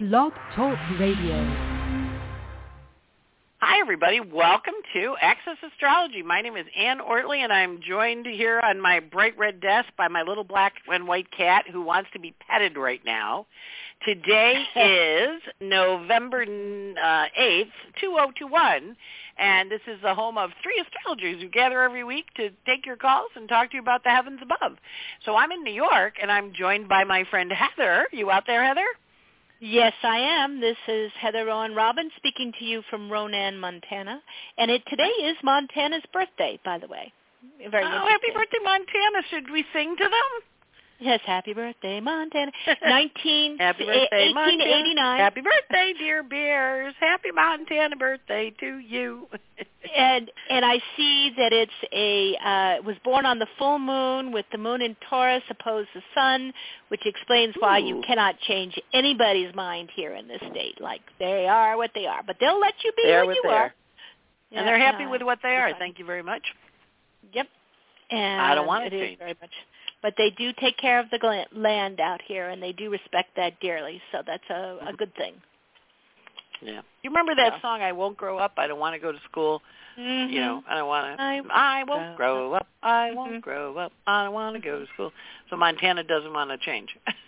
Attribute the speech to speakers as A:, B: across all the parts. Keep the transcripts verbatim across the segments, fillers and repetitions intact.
A: Blog Talk Radio.
B: Hi, everybody. Welcome to Access Astrology. My name is Ann Ortley, and I'm joined here on my bright red desk by my little black and white cat who wants to be petted right now. Today is November uh, eighth, two thousand twenty-one, and this is the home of three astrologers who gather every week to take your calls and talk to you about the heavens above. So I'm in New York, and I'm joined by my friend Heather. You out there, Heather?
C: Yes, I am. This is Heather Rowan Robbins speaking to you from Ronan, Montana. And it today is Montana's birthday, by the way. Very
B: oh, happy birthday, Montana. Should we sing to them?
C: Yes, happy birthday, Montana. nineteen,
B: happy birthday,
C: eighteen eighty-nine.
B: Montana. Happy birthday, dear bears. Happy Montana birthday to you.
C: and and I see that it's a uh, was born on the full moon with the moon in Taurus opposed the sun, which explains why
B: Ooh.
C: you cannot change anybody's mind here in this state. Like, they are what they are, but they'll let you be
B: they're
C: what you
B: they
C: are.
B: are.
C: Yeah,
B: and they're happy
C: uh,
B: with what they are.
C: fun.
B: Thank you very much.
C: Yep. And
B: I don't want to
C: it
B: change.
C: Is very much. But they do take care of the gla- land out here, and they do respect that dearly, so that's a, a good thing.
B: Yeah. You remember that
C: yeah.
B: song, I Won't Grow Up, I Don't Want to Go to School?
C: Mm-hmm.
B: You know, I don't want to.
C: I,
B: I won't grow up. I
C: mm-hmm.
B: won't grow up. I don't want to go to school. So Montana doesn't want to change.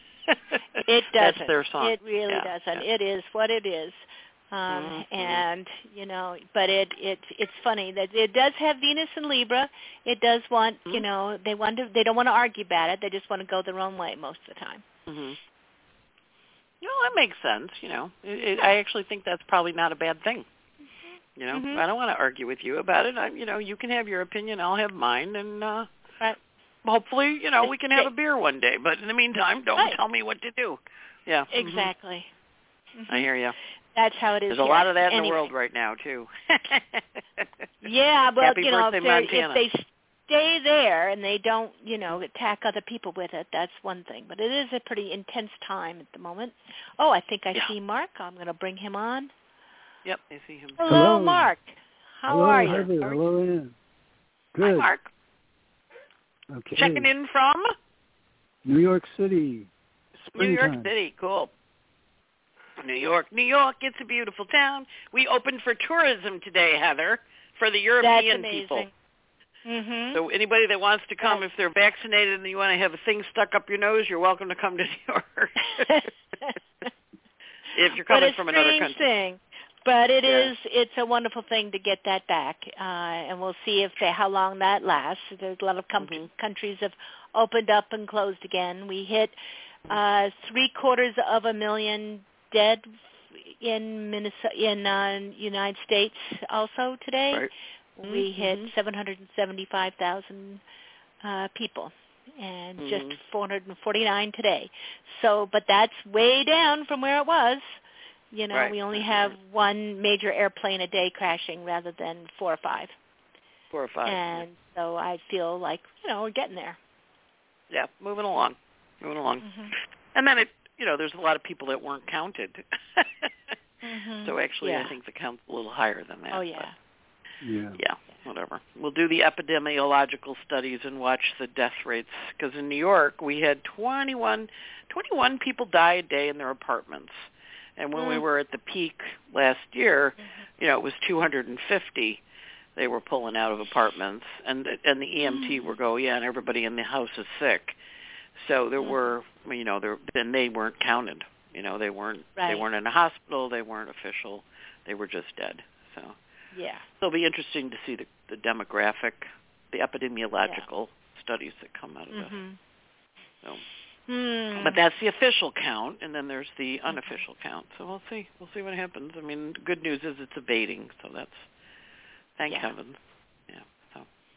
C: It doesn't.
B: That's their song.
C: It really
B: yeah.
C: doesn't.
B: Yeah.
C: It is what it is. Um,
B: mm-hmm.
C: And, you know, but it, it it's funny that it does have Venus in Libra. It does want,
B: mm-hmm.
C: you know, they want to, they don't want to argue about it. They just want to go their own way most of the time.
B: Mm-hmm. You know, that makes sense, you know. It, it, I actually think that's probably not a bad thing. You know,
C: mm-hmm.
B: I don't want to argue with you about it. I, you know, you can have your opinion, I'll have mine, and uh,
C: right.
B: hopefully, you know, we can have a beer one day. But in the meantime, don't
C: right.
B: tell me what to do. Yeah.
C: Exactly.
B: Mm-hmm. I hear you.
C: That's how it is.
B: There's
C: here.
B: a lot of that in
C: anyway.
B: the world right now, too.
C: yeah, well,
B: Happy
C: you know,
B: birthday,
C: if,
B: Montana.
C: if they stay there and they don't, you know, attack other people with it, that's one thing. But it is a pretty intense time at the moment. Oh, I think I
B: yeah.
C: see Mark. I'm going to bring him on.
B: Yep, I see him.
C: Hello,
D: Hello.
C: Mark. How
D: Hello,
C: are you?
D: Heather. Hello, Ann. Good.
B: Hi, Mark.
D: Okay.
B: Checking in from?
D: New York City.
B: New York
D: Springtime.
B: City. Cool. New York, New York, it's a beautiful town. We opened for tourism today, Heather, for the European
C: That's
B: people.
C: amazing. Mm-hmm.
B: So anybody that wants to come,
C: Yes.
B: if they're vaccinated and you want to have a thing stuck up your nose, you're welcome to come to New York. If you're coming from another country.
C: Thing. But it
B: yeah.
C: is, it's a wonderful thing to get that back, uh, and we'll see if they, how long that lasts. There's a lot of com-
B: mm-hmm.
C: countries have opened up and closed again. We hit uh, three quarters of a million dead in Minnesota, in uh, United States also today.
B: Right.
C: We
B: mm-hmm.
C: hit seven hundred seventy-five thousand uh, people, and
B: mm-hmm.
C: just four hundred forty-nine today. So, but that's way down from where it was. You know,
B: right.
C: we only have one major airplane a day crashing rather than four or five.
B: Four or five.
C: And
B: yeah.
C: so I feel like, you know, we're getting there.
B: Yeah, moving along, moving along.
C: Mm-hmm.
B: And then it, you know, there's a lot of people that weren't counted.
C: mm-hmm.
B: So actually,
C: yeah.
B: I think the count's a little higher than that.
C: Oh yeah.
D: Yeah.
B: Yeah. Whatever. We'll do the epidemiological studies and watch the death rates. Because in New York, we had twenty-one, twenty-one people die a day in their apartments. And when mm. we were at the peak last year, mm-hmm. you know, it was two hundred fifty they were pulling out of apartments. And, and the E M T mm. were going, yeah, and everybody in the house is sick. So there mm. were, you know, there then they weren't counted. You know, they weren't
C: right.
B: they weren't in a hospital. They weren't official. They were just dead. So
C: yeah,
B: it'll be interesting to see the, the demographic, the epidemiological yeah. studies that come out of
C: mm-hmm.
B: this. So,
C: mm.
B: but that's the official count, and then there's the unofficial mm-hmm. count. So we'll see. We'll see what happens. I mean, the good news is it's abating, so that's thank
C: yeah.
B: heavens. Yeah. So.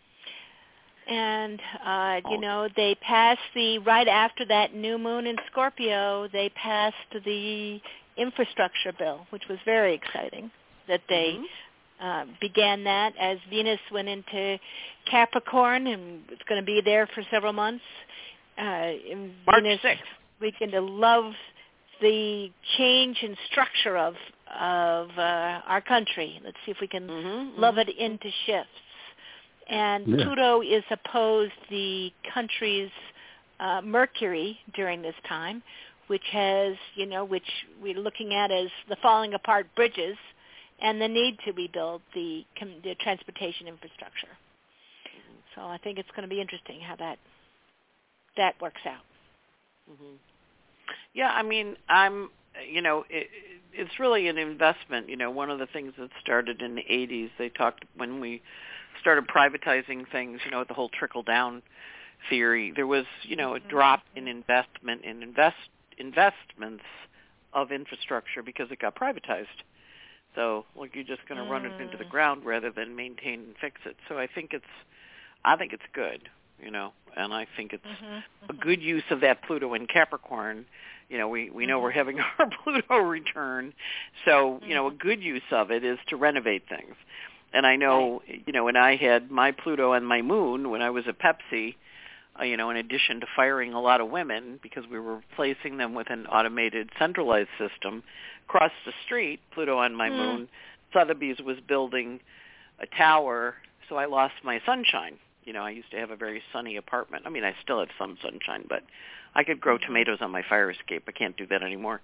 C: And uh,
B: oh.
C: you know, they passed the right after that new moon in Scorpio. They passed the infrastructure bill, which was very exciting. That they.
B: Mm-hmm.
C: Uh, began that as Venus went into Capricorn, and it's going to be there for several months. Uh,
B: March
C: Venus
B: sixth.
C: weekend to love the change and structure of of uh, our country. Let's see if we can
B: mm-hmm,
C: love
B: mm-hmm.
C: it into shifts. And
D: yeah.
C: Pluto is opposed the country's uh, Mercury during this time, which has, you know, which we're looking at as the falling apart bridges and the need to rebuild the, the transportation infrastructure. So I think it's going to be interesting how that that works out.
B: Mm-hmm. Yeah, I mean, I'm, you know, it, it's really an investment. You know, one of the things that started in the eighties, they talked when we started privatizing things, you know, the whole trickle-down theory, there was, you know, a drop in investment in invest investments of infrastructure because it got privatized. So, like, you're just going to mm. run it into the ground rather than maintain and fix it. So I think it's, I think it's good, you know, and I think it's mm-hmm, mm-hmm. a good use of that Pluto in Capricorn. You know, we, we know mm-hmm. we're having our Pluto return. So, you know, a good use of it is to renovate things. And I know, right. you know, when I had my Pluto and my moon, when I was at Pepsi, uh, you know, in addition to firing a lot of women because we were replacing them with an automated centralized system, across the street, Pluto on my mm. moon, Sotheby's was building a tower, so I lost my sunshine. You know, I used to have a very sunny apartment. I mean, I still have some sunshine, but I could grow mm-hmm. tomatoes on my fire escape. I can't do that anymore.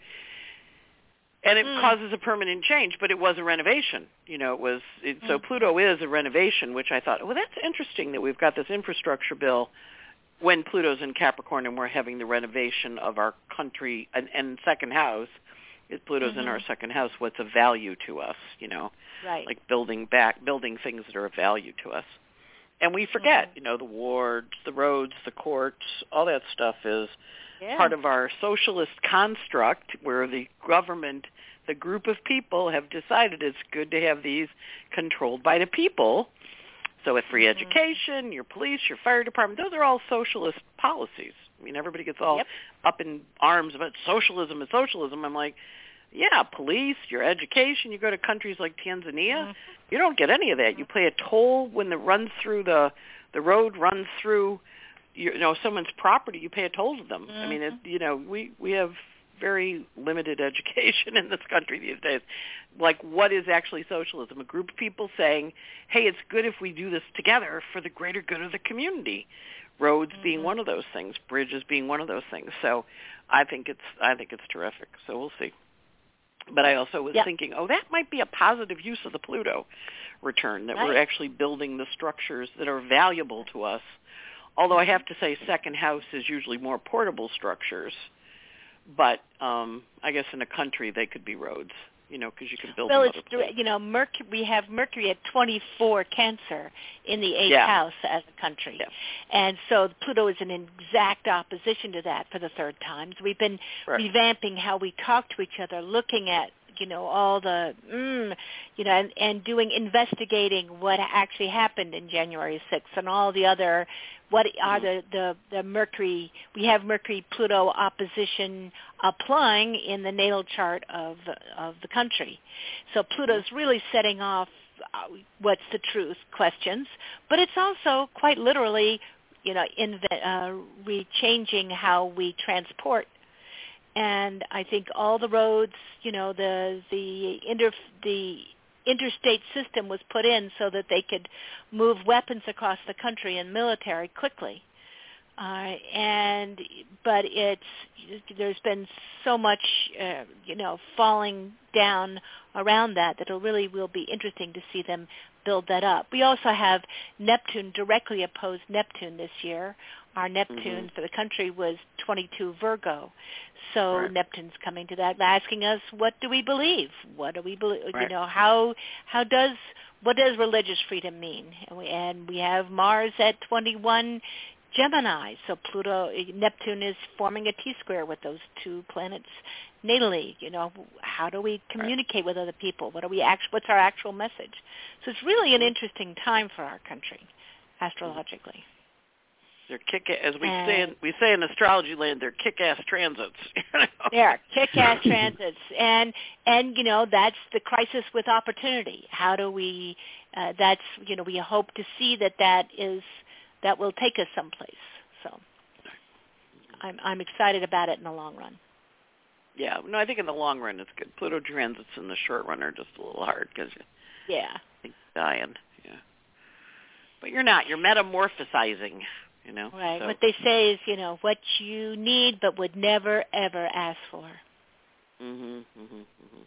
B: And it mm. causes a permanent change, but it was a renovation. You know, it was it, mm. so Pluto is a renovation, which I thought, well, that's interesting that we've got this infrastructure bill when Pluto's in Capricorn and we're having the renovation of our country and, and second house. If Pluto's mm-hmm. in our second house, what's of value to us? You know,
C: right.
B: like building back, building things that are of value to us. And we forget, mm-hmm. you know, the wards, the roads, the courts, all that stuff is yeah. part of our socialist construct where the government, the group of people have decided it's good to have these controlled by the people. So with free mm-hmm. education, your police, your fire department, those are all socialist policies. I mean, everybody gets all
C: yep.
B: up in arms about socialism and socialism. I'm like, yeah, police, your education. You go to countries like Tanzania, mm-hmm. you don't get any of that. You pay a toll when the runs through the the road runs through, you know, someone's property. You pay a toll to them. Mm-hmm. I mean, it, you know, we we have very limited education in this country these days. Like, what is actually socialism? A group of people saying, hey, it's good if we do this together for the greater good of the community. Roads mm-hmm. being one of those things, bridges being one of those things. So I think it's I think it's terrific. So we'll see. But I also was
C: yep.
B: thinking, oh, that might be a positive use of the Pluto return, that
C: right.
B: we're actually building the structures that are valuable to us. Although I have to say second house is usually more portable structures. But um, I guess in a country they could be roads, you know, because you can build
C: well,
B: them
C: it's,
B: other places.
C: you know, Mercury, we have Mercury at twenty-four Cancer in the eighth
B: yeah.
C: house as a country.
B: Yeah.
C: And so Pluto is in exact opposition to that for the third time. So we've been
B: right.
C: revamping how we talk to each other, looking at, you know, all the, mm, you know, and, and doing, investigating what actually happened in January sixth and all the other, what are mm-hmm. the, the, the Mercury, we have Mercury-Pluto opposition applying in the natal chart of, of the country. So Pluto's really setting off uh, what's the truth questions, but it's also quite literally, you know, in the, uh, re-changing how we transport. And I think all the roads, you know, the the inter the interstate system was put in so that they could move weapons across the country and military quickly. Uh, and but it's there's been so much, uh, you know, falling down around that that it really will be interesting to see them build that up. We also have Neptune directly opposed Neptune this year. Our Neptune mm-hmm. for the country was twenty-two Virgo. So
B: right.
C: Neptune's coming to that, asking us, what do we believe? What do we believe?
B: Right.
C: You know, how how does what does religious freedom mean? And we, and we have Mars at twenty-one Gemini. So Pluto, Neptune is forming a T-square with those two planets natally. You know, how do we communicate right. with other people? What are we act- What's our actual message? So it's really an interesting time for our country, astrologically.
B: They're kick as we and, say in, we say in astrology land. They're kick-ass transits. You know?
C: They're kick-ass transits, and and you know that's the crisis with opportunity. How do we? Uh, that's you know we hope to see that that is that will take us someplace. So I'm I'm excited about it in the long run.
B: Yeah, no, I think in the long run it's good. Pluto transits in the short run are just a little hard because
C: yeah,
B: you're dying. Yeah, but you're not. You're metamorphosizing. You know,
C: right.
B: So,
C: What they say is, you know, what you need but would never ever ask for.
B: Mhm. Mhm. Mhm.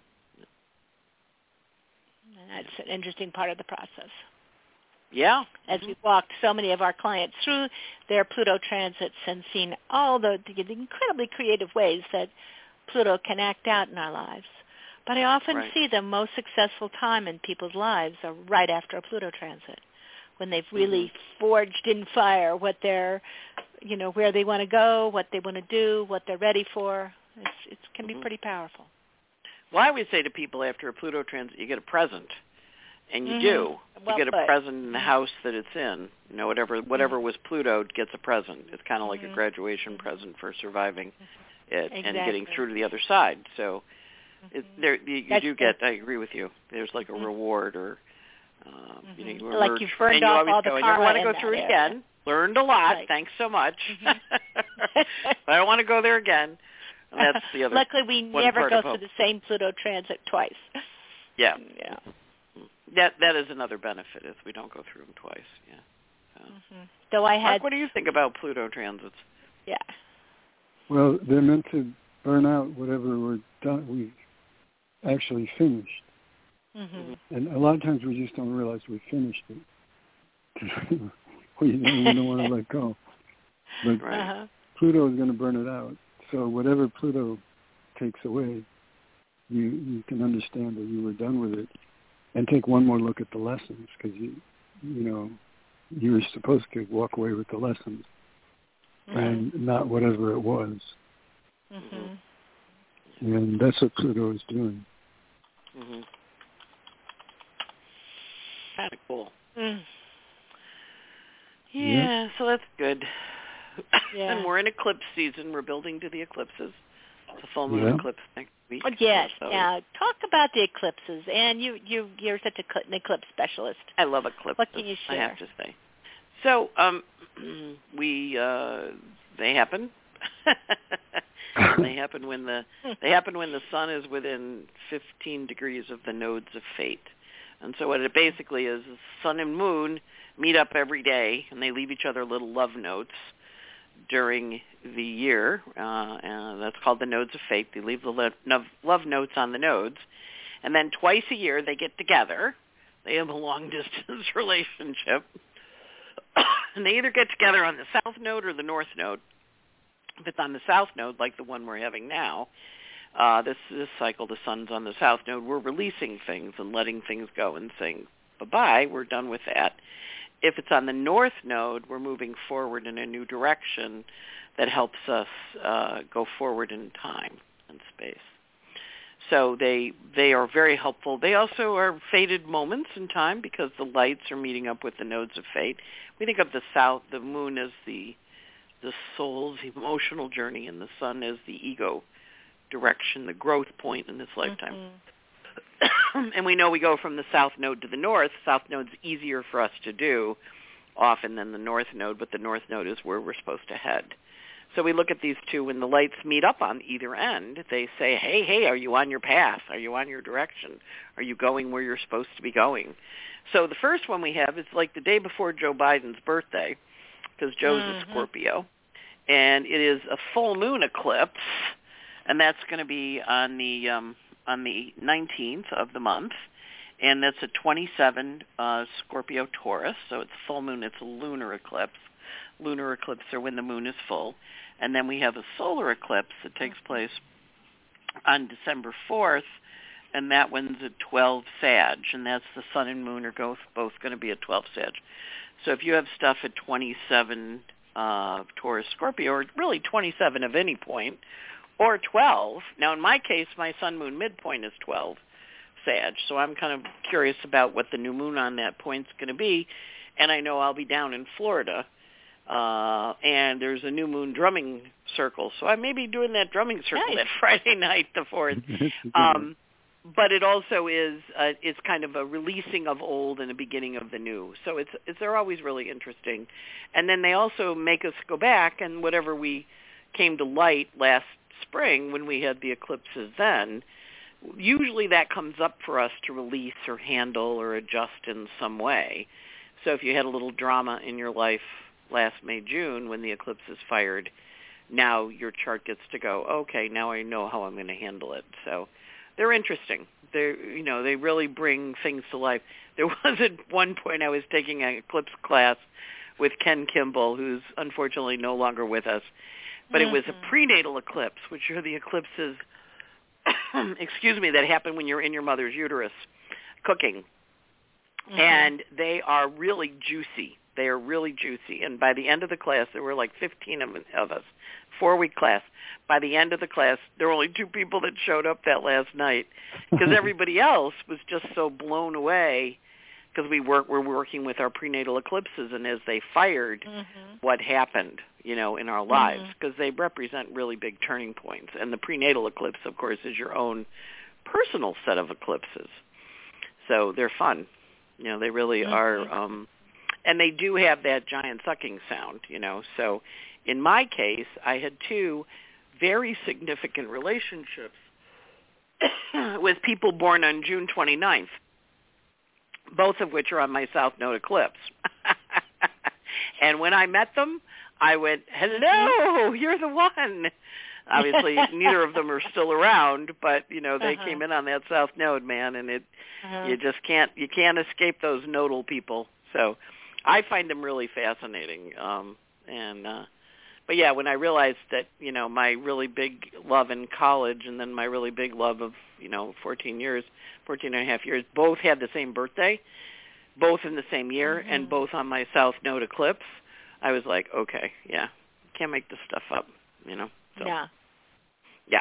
C: And that's an interesting part of the process.
B: Yeah.
C: As
B: mm-hmm.
C: we've walked so many of our clients through their Pluto transits and seen all the, the incredibly creative ways that Pluto can act out in our lives. But I often
B: Right.
C: see the most successful time in people's lives are right after a Pluto transit, when they've really
B: mm-hmm.
C: forged in fire what they're, you know, where they want to go, what they want to do, what they're ready for. It's, it can
B: mm-hmm.
C: be pretty powerful.
B: Well, I always say to people after a Pluto transit, you get a present. And you
C: mm-hmm.
B: do.
C: Well
B: you get
C: put.
B: a present in the house that it's in. You know, whatever whatever
C: mm-hmm.
B: was Pluto gets a present. It's kind of like
C: mm-hmm.
B: a graduation
C: mm-hmm.
B: present for surviving it
C: exactly.
B: and getting through to the other side. So
C: mm-hmm.
B: it, there you, you do get. I agree with you. There's like a
C: mm-hmm.
B: reward, or um,
C: mm-hmm.
B: you know, you
C: like
B: emerge,
C: you've burned
B: and you
C: off
B: always
C: all
B: go,
C: the
B: I never want to go through it
C: area.
B: again. Learned a lot.
C: Right.
B: Thanks so much.
C: Mm-hmm.
B: But I don't want to go there again. And that's the other.
C: Luckily, we never go through
B: hope.
C: the same Pluto transit twice.
B: Yeah.
C: Yeah.
B: That that is another benefit, is we don't go through them twice. Yeah. So.
C: Mm-hmm. Though I had.
B: Mark, what do you think about Pluto transits?
C: Yeah.
D: Well, they're meant to burn out whatever we're done. We've actually finished,
C: Mm-hmm.
D: and a lot of times we just don't realize we finished it. we, we don't want to let go. But
B: right.
C: uh-huh.
D: Pluto is going to burn it out. So whatever Pluto takes away, you you can understand that you were done with it, and take one more look at the lessons, because you you know you were supposed to walk away with the lessons,
C: mm-hmm.
D: and not whatever it was.
C: Mm-hmm.
D: And that's what Pluto is doing.
B: Mm-hmm. Kind of cool.
C: Mm.
B: Yeah,
D: yeah,
B: so that's good.
C: Yeah.
B: And we're in eclipse season. We're building to the eclipses. It's a full moon
D: yeah.
B: eclipse next week.
C: Oh, yes.
B: So
C: Now, talk about the eclipses. And you, you, you're such a, an eclipse specialist.
B: I love eclipses.
C: What can you share?
B: I have to say. So, um, we uh, they happen. they happen when the they happen when the sun is within fifteen degrees of the nodes of fate. And so what it basically is, is sun and moon meet up every day, and they leave each other little love notes during the year. Uh, and that's called the nodes of fate. They leave the lo- love notes on the nodes. And then twice a year they get together. They have a long-distance relationship. And they either get together on the south node or the north node. If it's on the south node, like the one we're having now, uh, this, this cycle, the sun's on the south node, we're releasing things and letting things go and saying, bye-bye, we're done with that. If it's on the north node, we're moving forward in a new direction that helps us uh, go forward in time and space. So they they are very helpful. They also are fated moments in time because the lights are meeting up with the nodes of fate. We think of the south, the moon as the the soul's emotional journey, and the sun as the ego direction, the growth point in this lifetime. Mm-hmm. And we know we go from the south node to the north. South node's easier for us to do often than the north node, but the north node is where we're supposed to head. So we look at these two. When the lights meet up on either end, they say, hey, hey, are you on your path? Are you on your direction? Are you going where you're supposed to be going? So the first one we have is like the day before Joe Biden's birthday, because Joe's mm-hmm. a Scorpio. And it is a full moon eclipse, and that's going to be on the um, on the nineteenth of the month. And that's a twenty-seven uh, Scorpio Taurus, so it's full moon. It's a lunar eclipse. Lunar eclipse are when the moon is full. And then we have a solar eclipse that takes place on December fourth, and that one's at twelve Sag, and that's the sun and moon are both, both going to be at twelve Sag. So if you have stuff at twenty-seven uh, Taurus Scorpio, or really twenty-seven of any point, or twelve, now in my case, my sun-moon midpoint is twelve Sag, so I'm kind of curious about what the new moon on that point's going to be, and I know I'll be down in Florida. Uh, and there's a new moon drumming circle. So I may be doing that drumming circle
C: nice.
B: that Friday night, the fourth. Um, but it also is, uh, it's kind of a releasing of old and a beginning of the new. So it's, it's, they're always really interesting. And then they also make us go back, and whatever we came to light last spring when we had the eclipses then, usually that comes up for us to release or handle or adjust in some way. So if you had a little drama in your life last May, June, when the eclipse is fired, now your chart gets to go, okay, now I know how I'm going to handle it. So they're interesting. They're, you know, they really bring things to life. There was at one point I was taking an eclipse class with Ken Kimball, who's unfortunately no longer with us, but mm-hmm. it was a prenatal eclipse, which are the eclipses, excuse me, that happen when you're in your mother's uterus cooking. Mm-hmm. And they are really juicy. They are really juicy. And by the end of the class, there were like fifteen of, of us, four-week class. By the end of the class, there were only two people that showed up that last night because everybody else was just so blown away because we work, we're working with our prenatal eclipses, and as they fired, mm-hmm. what happened, you know, in our lives, because mm-hmm. they represent really big turning points. And the prenatal eclipse, of course, is your own personal set of eclipses. So they're fun. You know, they really mm-hmm. are, um, and they do have that giant sucking sound, you know. So in my case, I had two very significant relationships with people born on June twenty-ninth, both of which are on my South Node eclipse. And when I met them, I went, hello, you're the one. Obviously, neither of them are still around, but, you know, they uh-huh. came in on that South Node, man, and it uh-huh. you just can't, you can't escape those nodal people. So I find them really fascinating. Um, and, uh, but, yeah, when I realized that, you know, my really big love in college and then my really big love of, you know, fourteen years, fourteen and a half years, both had the same birthday, both in the same year, mm-hmm. and both on my South Node eclipse, I was like, okay, yeah, can't make this stuff up, you know. So,
C: yeah.
B: Yeah.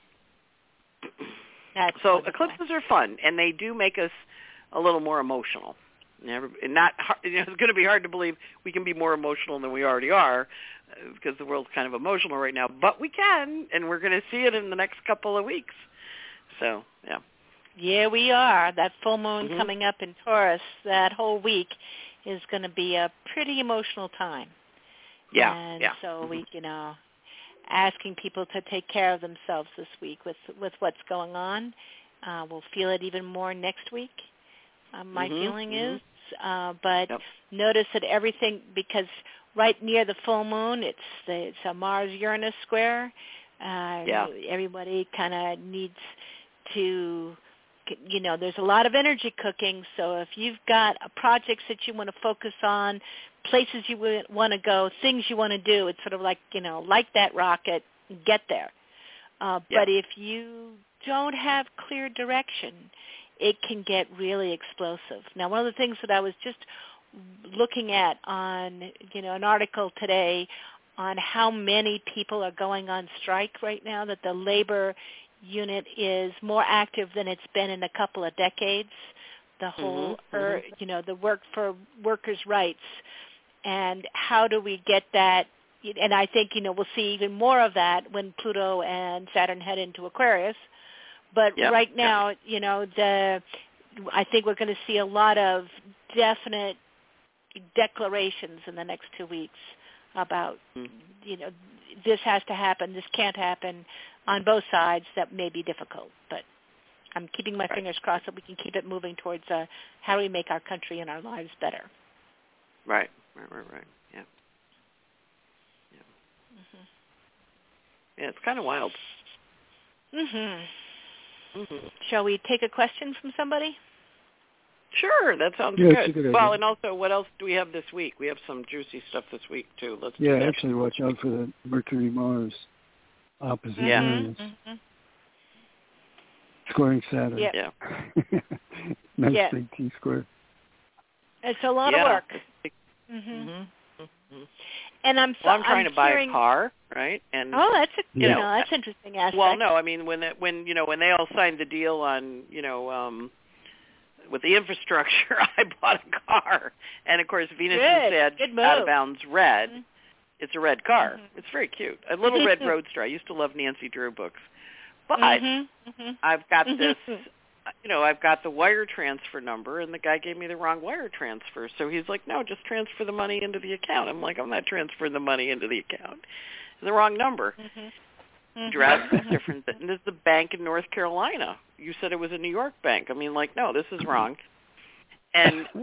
C: That's
B: so
C: wonderful.
B: Eclipses are fun, and they do make us a little more emotional. Never, not, you know, it's going to be hard to believe we can be more emotional than we already are, uh, because the world's kind of emotional right now. But we can, and we're going to see it in the next couple of weeks. So, yeah.
C: Yeah, we are. That full moon
B: mm-hmm.
C: coming up in Taurus, that whole week is going to be a pretty emotional time.
B: Yeah,
C: and
B: yeah.
C: so
B: mm-hmm.
C: we, you know, asking people to take care of themselves this week with with what's going on. Uh, we'll feel it even more next week. Uh, my
B: mm-hmm.
C: feeling
B: mm-hmm.
C: is, uh, but
B: yep.
C: notice that everything, because right near the full moon, it's the, it's a Mars-Uranus square. Uh,
B: yeah.
C: Everybody kind of needs to, you know, there's a lot of energy cooking. So if you've got a projects that you want to focus on, places you want to go, things you want to do, it's sort of like, you know, like that rocket, get there. Uh,
B: yeah.
C: But if you don't have clear direction, it can get really explosive. Now, one of the things that I was just looking at on, you know, an article today on how many people are going on strike right now, that the labor unit is more active than it's been in a couple of decades. The whole,
B: mm-hmm.
C: er, you know, the work for workers' rights. And how do we get that? And I think, you know, we'll see even more of that when Pluto and Saturn head into Aquarius. But
B: yep.
C: right now,
B: yep.
C: you know, the I think we're going to see a lot of definite declarations in the next two weeks about, mm-hmm. you know, this has to happen, this can't happen on both sides. That may be difficult, but I'm keeping my right. fingers crossed that we can keep it moving towards uh, how do we make our country and our lives better.
B: Right, right, right, right. Yeah. Yeah.
C: Mm-hmm.
B: Yeah, it's kind of wild.
C: Mhm.
B: Mm-hmm.
C: Shall we take a question from somebody?
B: Sure, that sounds
D: yeah,
B: good.
D: good
B: Well, and also, what else do we have this week? We have some juicy stuff this week too. Let's
D: yeah,
B: do that.
D: actually, watch out for the Mercury Mars opposite
B: yeah.
D: Uranus.
C: Mm-hmm.
D: Squaring Saturn.
C: Yep.
B: Yeah.
D: Nice
C: yeah.
D: big T square.
C: It's a lot
B: yeah.
C: of work.
B: Mm-hmm.
C: Mm-hmm.
B: Mm-hmm.
C: And I'm so,
B: well, I'm trying
C: I'm
B: to buy
C: hearing,
B: a car, right? And
C: oh, that's a,
B: you
C: you
B: know,
C: know that's interesting aspect.
B: Well, no, I mean when it, when you know when they all signed the deal on you know um, with the infrastructure, I bought a car, and of course Venus
C: Good.
B: and
C: Good
B: Sag out of bounds red.
C: Mm-hmm.
B: It's a red car.
C: Mm-hmm.
B: It's very cute. A little red roadster. I used to love Nancy Drew books, but
C: mm-hmm. Mm-hmm.
B: I've got this. You know, I've got the wire transfer number, and the guy gave me the wrong wire transfer. So he's like, no, just transfer the money into the account. I'm like, I'm not transferring the money into the account. It's the wrong number.
C: Mm-hmm. Mm-hmm.
B: Address is different. And this is the bank in North Carolina. You said it was a New York bank. I mean, like, no, this is wrong. And,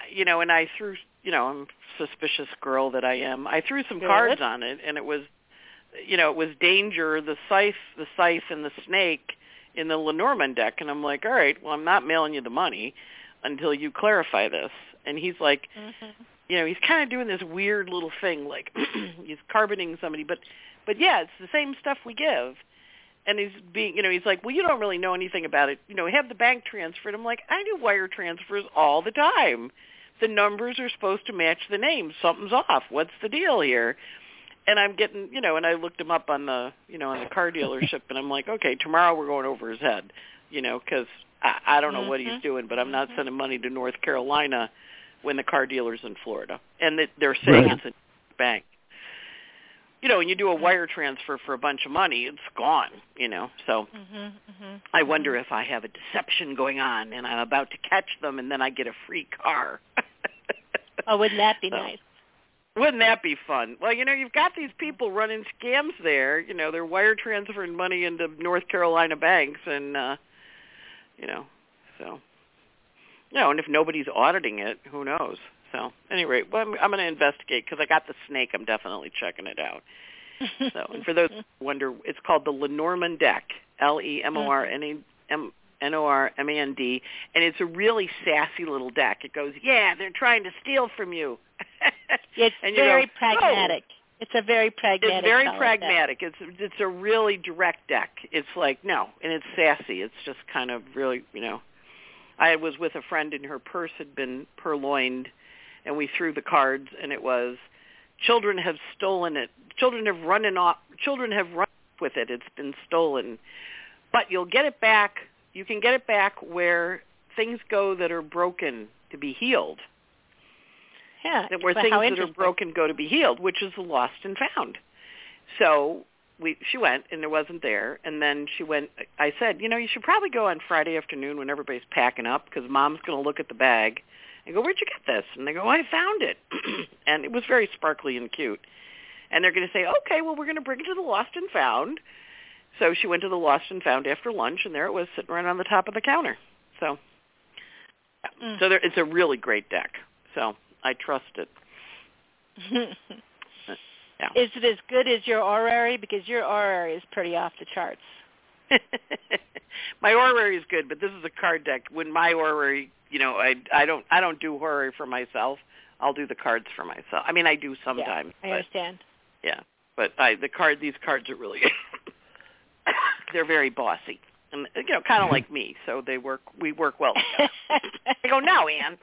B: you know, and I threw, you know, I'm a suspicious girl that I am. I threw some
C: Good.
B: cards on it, and it was, you know, it was danger, the scythe, the scythe, and the snake in the Lenormand deck. And I'm like, all right, well, I'm not mailing you the money until you clarify this. And he's like, mm-hmm. you know, he's kind of doing this weird little thing, like he's carboning somebody, but, but yeah, it's the same stuff we give. And he's being, you know, he's like, well, you don't really know anything about it. You know, have the bank transferred. I'm like, I do wire transfers all the time. The numbers are supposed to match the names. Something's off. What's the deal here? And I'm getting, you know, and I looked him up on the, you know, on the car dealership, and I'm like, okay, tomorrow we're going over his head, you know, because I, I don't know mm-hmm. what he's doing, but I'm not sending money to North Carolina when the car dealer's in Florida, and that they're saying right. it's a bank. You know, when you do a wire transfer for a bunch of money, it's gone, you know. So mm-hmm, mm-hmm, I wonder mm-hmm. if I have a deception going on and I'm about to catch them and then I get a free car.
C: Oh, wouldn't that be
B: so,
C: nice?
B: Wouldn't that be fun? Well, you know, you've got these people running scams there. You know, they're wire transferring money into North Carolina banks and, uh, you know, so. You know, and if nobody's auditing it, who knows? So, anyway, well, I'm, I'm going to investigate because I got the snake. I'm definitely checking it out. So, and for those who wonder, it's called the Lenormand deck, L E M O R N O R M A N D, and it's a really sassy little deck. It goes, yeah, they're trying to steal from you.
C: It's
B: and you
C: very
B: go,
C: pragmatic.
B: Oh.
C: It's a very pragmatic.
B: It's very pragmatic. Deck. It's it's a really direct deck. It's like, no, and it's sassy. It's just kind of really, you know. I was with a friend and her purse had been purloined, and we threw the cards, and it was, children have stolen it. Children have run off. Children have run with it. It's been stolen, but you'll get it back. You can get it back where things go that are broken to be healed.
C: Yeah,
B: where things that are broken go to be healed, which is the lost and found. So we, she went, and it wasn't there. And then she went, I said, you know, you should probably go on Friday afternoon when everybody's packing up because Mom's going to look at the bag and go, where'd you get this? And they go, I found it. And it was very sparkly and cute. And they're going to say, okay, well, we're going to bring it to the lost and found. So she went to the lost and found after lunch, and there it was sitting right on the top of the counter. So, mm. so there, it's a really great deck. So I trust it. Yeah.
C: Is it as good as your orrery? Because your orrery is pretty off the charts.
B: My orrery is good, but this is a card deck. When my orrery, you know, I I don't I don't do orrery for myself. I'll do the cards for myself. I mean, I do sometimes.
C: Yeah, I
B: but,
C: understand.
B: Yeah, but I the card these cards are really they're very bossy, and you know, kind of like me. So they work. We work well together. I go, no, Ann.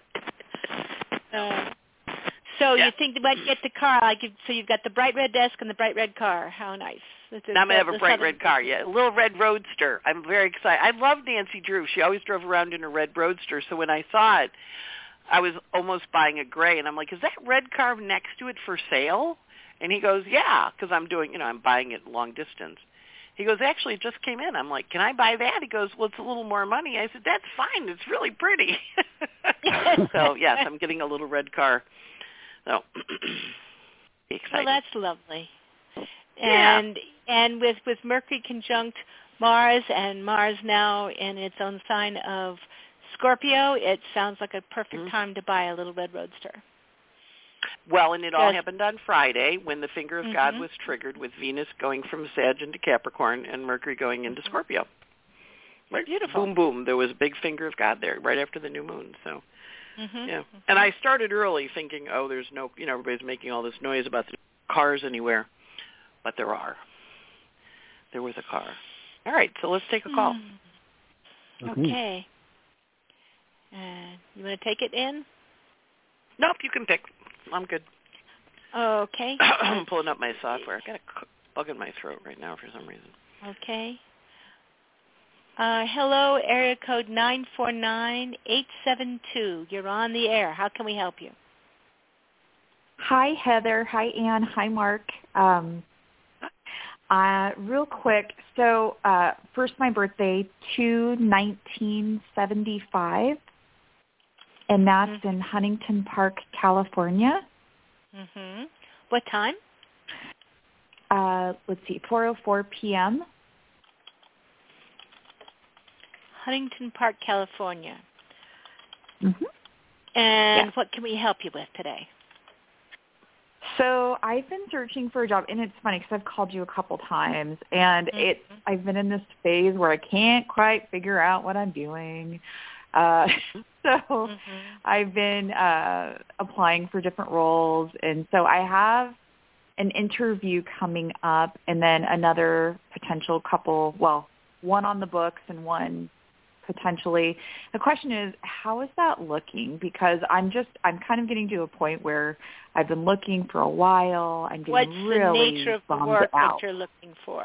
C: uh, So yeah. You think they might get the car? Like you, so you've got the bright red desk and the bright red car. How nice! It's, it's,
B: now I'm gonna have a bright
C: southern...
B: red car. Yeah, a little red roadster. I'm very excited. I love Nancy Drew. She always drove around in a red roadster. So when I saw it, I was almost buying a gray, and I'm like, "Is that red car next to it for sale?" And he goes, "Yeah," because I'm doing, you know, I'm buying it long distance. He goes, "Actually, it just came in." I'm like, "Can I buy that?" He goes, "Well, it's a little more money." I said, "That's fine. It's really pretty." So yes, I'm getting a little red car. So,
C: well, that's lovely.
B: Yeah.
C: And and with, with Mercury conjunct Mars and Mars now in its own sign of Scorpio, it sounds like a perfect mm-hmm. time to buy a little red roadster.
B: Well, and it all happened on Friday when the finger of
C: mm-hmm.
B: God was triggered with Venus going from Sag into Capricorn and Mercury going into mm-hmm. Scorpio. Right?
C: Beautiful.
B: Boom, boom. There was a big finger of God there right after the new moon. So.
C: Mm-hmm.
B: Yeah, and I started early thinking, oh, there's no, you know, everybody's making all this noise about the cars anywhere, but there are. There was a car. All right, so let's take a call.
C: Mm. Okay. Uh, you want to take it in?
B: Nope, you can pick. I'm good.
C: Okay.
B: I'm pulling up my software. I've got a bug in my throat right now for some reason.
C: Okay. Uh, hello, area code nine four nine eight seven two. You're on the air. How can we help you?
A: Hi, Heather. Hi, Ann. Hi, Mark. Um, uh, real quick, so uh, first my birthday, two nineteen seventy-five, and that's mm-hmm. in Huntington Park, California.
C: Mm-hmm. What time?
A: Uh, let's see, four oh four p.m.
C: Huntington Park, California.
A: Mm-hmm.
C: And
A: yes.
C: what can we help you with today?
A: So I've been searching for a job, and it's funny because I've called you a couple times, and
C: mm-hmm.
A: it's I've been in this phase where I can't quite figure out what I'm doing. Uh, so mm-hmm. I've been uh, applying for different roles, and so I have an interview coming up, and then another potential couple, well, one on the books and one potentially. The question is, how is that looking? Because I'm just, I'm kind of getting to a point where I've been looking for a while. I'm getting
C: What's
A: really
C: the nature of the
A: bummed
C: work
A: out.
C: that you're looking for?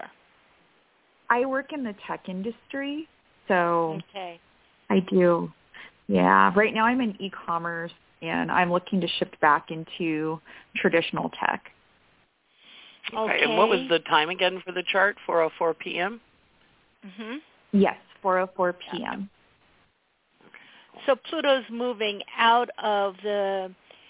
A: I work in the tech industry, so
C: okay.
A: I do. Yeah, right now I'm in e-commerce, and I'm looking to shift back into traditional tech.
C: Okay.
B: And what was the time again for the chart? four oh four p.m.?
C: Mm-hmm.
A: Yes, four oh four p.m.
C: Okay. So Pluto's moving out of the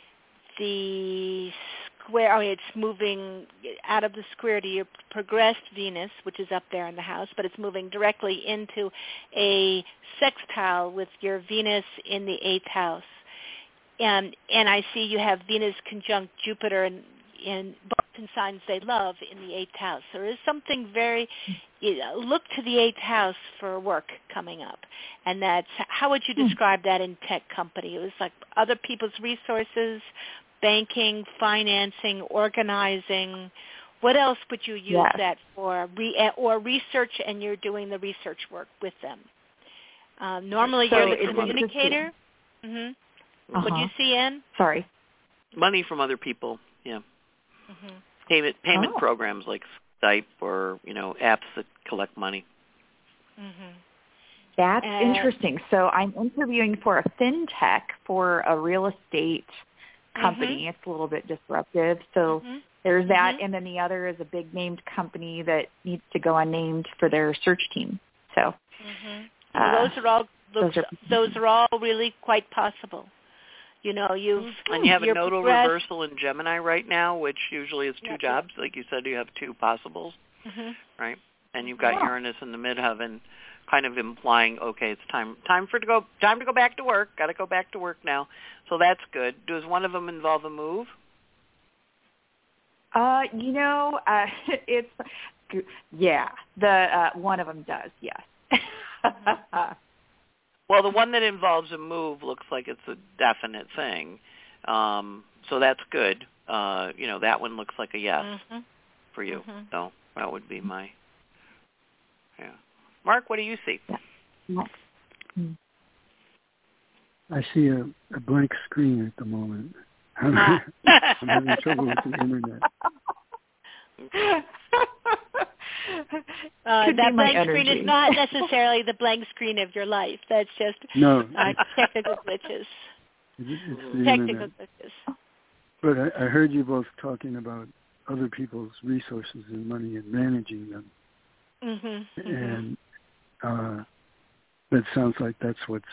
C: the square. Oh, it's moving out of the square to your progressed Venus, which is up there in the house, but it's moving directly into a sextile with your Venus in the eighth house. And and I see you have Venus conjunct Jupiter and in both in signs they love in the eighth house. There is something very, you know, look to the eighth house for work coming up. And that's, how would you describe that in tech company? It was like other people's resources, banking, financing, organizing. What else would you use
A: yes.
C: that for? Re- or research, and you're doing the research work with them. Um, normally
A: so
C: you're the communicator. Mm-hmm.
A: Uh-huh.
C: Would you see in?
A: Sorry.
B: Money from other people, yeah.
C: Mm-hmm.
B: Payment payment
A: oh.
B: programs like Skype or, you know, apps that collect money.
C: Mm-hmm.
A: That's
C: uh,
A: interesting. So I'm interviewing for a fintech for a real estate company.
C: Mm-hmm.
A: It's a little bit disruptive. So
C: mm-hmm.
A: there's that,
C: mm-hmm.
A: and then the other is a big named company that needs to go unnamed for their search team. So
C: mm-hmm.
A: uh,
C: well, those are all looks,
A: those are
C: those are all really quite possible. You know, you've
B: and you have a nodal reversal in Gemini right now, which usually is two
C: yep.
B: jobs. Like you said, you have two possibles,
C: mm-hmm.
B: right? And you've got
A: yeah.
B: Uranus in the midheaven, kind of implying, okay, it's time time for to go time to go back to work. Got to go back to work now. So that's good. Does one of them involve a move?
A: Uh, you know, uh, it's yeah. The uh, one of them does, yes.
B: Well, the one that involves a move looks like it's a definite thing. Um, so that's good. Uh, you know, that one looks like a yes
C: mm-hmm.
B: for you.
C: Mm-hmm.
B: So that would be my, yeah. Mark, what do you see?
A: Yeah.
D: I see a, a blank screen at the moment. I'm, I'm having trouble with the internet.
C: Uh,
A: Could
C: that
A: be my
C: blank screen
A: energy.
C: is not necessarily the blank screen of your life. That's just
D: no,
C: uh, technical glitches.
D: It's, it's the
C: Technical
D: internet.
C: glitches.
D: But I, I heard you both talking about other people's resources and money and managing them.
C: Mm-hmm,
D: and uh, that sounds like that's what's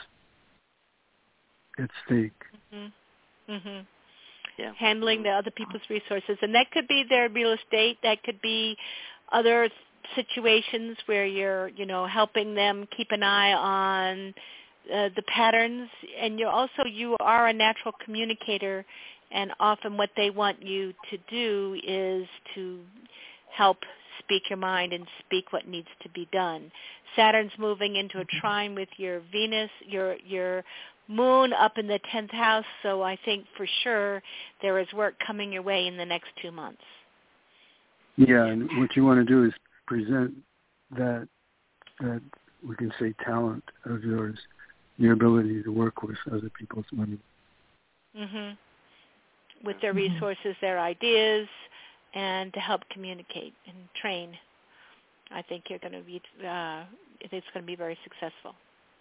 D: at stake.
C: Mm-hmm. Mm-hmm.
B: Yeah.
C: Handling the other people's resources. And that could be their real estate. That could be other situations where you're, you know, helping them keep an eye on uh, the patterns. And you're also, you are a natural communicator, and often what they want you to do is to help speak your mind and speak what needs to be done. Saturn's moving into a trine with your Venus, your your moon up in the tenth house, so I think for sure there is work coming your way in the next two months.
D: Yeah, and what you want to do is present that, that we can say talent of yours, your ability to work with other people's money.
C: Mm-hmm. With their resources, their ideas, and to help communicate and train. I think you're going to be, uh, it's going to be very successful.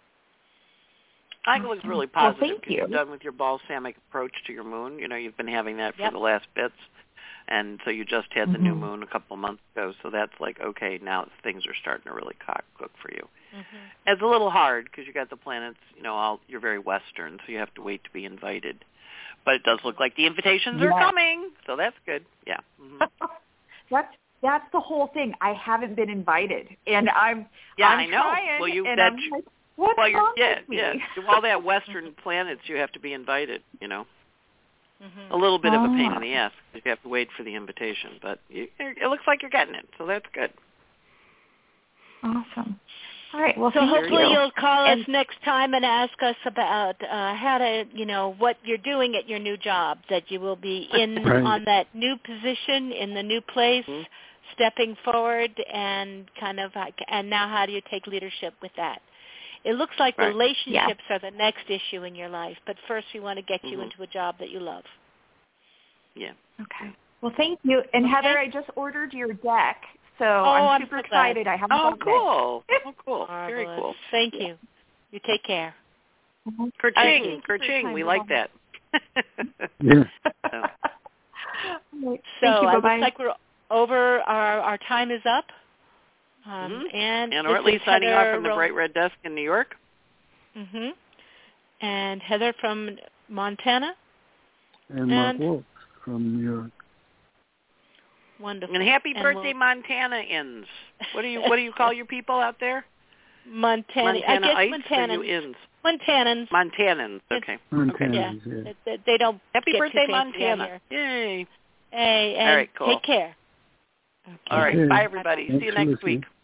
B: I think it looks really positive.
A: Well, thank you.
B: You're done with your balsamic approach to your moon. You know, you've been having that for
C: yep.
B: the last bits. And so you just had the
A: mm-hmm.
B: new moon a couple months ago. So that's like, okay, now things are starting to really cock cook for you.
C: Mm-hmm.
B: It's a little hard because you got the planets, you know, all, you're very Western, so you have to wait to be invited. But it does look like the invitations
A: yeah.
B: are coming, so that's good. Yeah. Mm-hmm.
A: that's that's the whole thing. I haven't been invited, and I'm
B: yeah,
A: I'm
B: I know.
A: trying,
B: well, you
A: and
B: that
A: I'm like, What's
B: well, you're
A: wrong
B: yeah,
A: with me?
B: yeah. To all that Western planets, you have to be invited. You know,
C: Mm-hmm.
B: a little bit of a pain
A: Ah.
B: in the ass because you have to wait for the invitation. But you, it looks like you're getting it, so that's good.
A: Awesome. All right. Well,
C: So
A: thank
C: hopefully
A: you.
C: you'll call
A: And-
C: us next time and ask us about uh, how to, you know, what you're doing at your new job, that you will be in
D: Right.
C: on that new position in the new place,
B: Mhm.
C: stepping forward, and kind of, like, and now how do you take leadership with that? It looks like
B: Right.
C: relationships are the next issue in your life, but first we want to get you
B: Mhm.
C: into a job that you love.
B: Yeah.
A: Okay. Well, thank you. And
C: Okay.
A: Heather, I just ordered your deck, so
C: Oh,
A: I'm
C: I'm
A: super
C: so glad.
A: excited. I haven't
B: Oh,
A: gotten
B: cool. Oh, cool. Very
C: Marvelous.
B: cool.
C: Thank
A: Yeah.
C: you. You take care.
A: it. Mhm. All right,
B: Kerching,
A: thank you for your
B: kerching.
A: time.
B: We like that.
D: Yeah.
A: All right.
C: So
A: Thank you.
C: uh,
A: Bye-bye.
C: looks like we're over. Our our time is up. Um,
B: Mhm.
C: And
B: And
C: this
B: Ortley
C: is
B: signing
C: Heather
B: off from the
C: Ro-
B: Bright Red Desk in New York.
C: Mm-hmm. And Heather from Montana.
D: And Mark
C: And-
D: Wolf from New York.
C: Wonderful.
B: And happy
C: And
B: birthday,
C: we'll-
B: Montanaans. What do you What do you call your people out there?
C: Montana. I
B: Montana
C: guess
B: ites or
C: Montanans.
B: you ins?
C: Montanans.
B: Montanans. Okay.
D: Montanans,
C: Yeah.
D: yeah.
C: They, they don't
B: Happy
C: get
B: birthday,
C: too fancy out
B: Montana.
C: here.
B: Yay.
C: Hey, and
B: All right, cool.
C: take care. Okay.
B: All right.
D: Okay.
B: Bye, everybody.
D: Thanks
B: See you
D: for
B: next
D: listening.
B: week.